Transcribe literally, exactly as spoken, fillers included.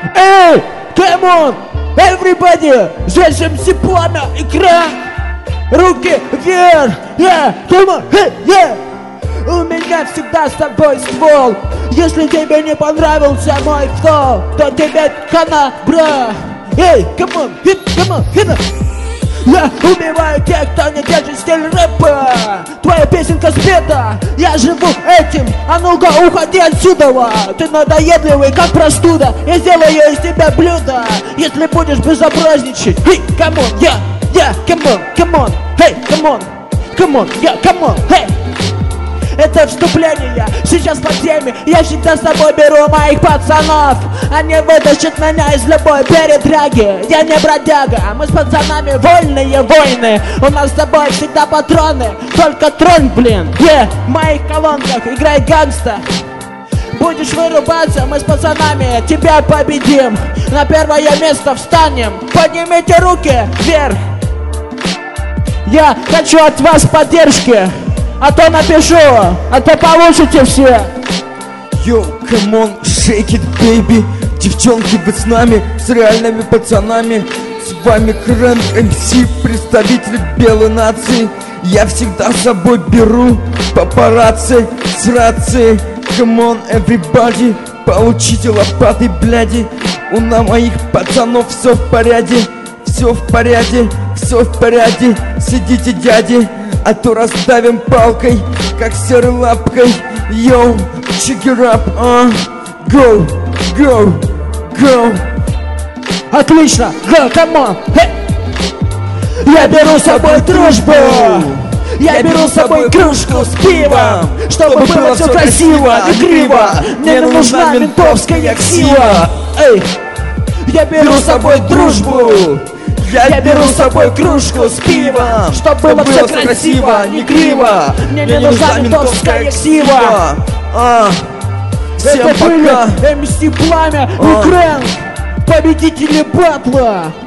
Эй, come on, everybody! Здесь эм си Пламя, экран! Руки вверх! Yeah, come on, hey, yeah! У меня всегда с тобой ствол. Если тебе не понравился мой флоу, то тебе хана, бро. Эй, come on, hit, come on, hit. Я убиваю тех, кто не держит стиль рэпа. Твоя песенка спета, я живу этим. А ну-ка, уходи отсюда. Ты надоедливый, как простуда. Я сделаю из тебя блюдо, если будешь безобразничать. Hey, come on, yeah, yeah, come on, come on. Hey, come on, come on, yeah, come on, hey. Это вступление, сейчас по теме. Я всегда с собой беру моих пацанов. Они вытащат меня из любой передряги. Я не бродяга, мы с пацанами вольные войны. У нас с тобой всегда патроны, только тронь, блин. Yeah, в моих колонках играет гангста. Будешь вырубаться, мы с пацанами тебя победим. На первое место встанем, поднимите руки вверх. Я хочу от вас поддержки. А то напишу, а то получите все. Йоу, come on, shake it, baby. Девчонки, вы с нами, с реальными пацанами. С вами Крэн эм си, представитель белой нации. Я всегда с собой беру папарацци с рации. Come on, everybody, получите лопаты, бляди. У на моих пацанов все в порядке. Все в порядке, все в порядке. Сидите, дяди, а то раздавим палкой, как серой лапкой. Йоу, check it up, uh. Go, go, go. Отлично, go, come on, hey. Я беру с собой дружбу. Я беру с собой кружку с пивом, чтобы было все красиво и криво. Мне не нужна ментовская ксива. Эй, я беру с собой дружбу. Я беру с собой кружку с пивом, чтобы было все красиво, не криво. Мне не нужна ментовская ксива. Это были эм си Пламя и Крэн, победители батла.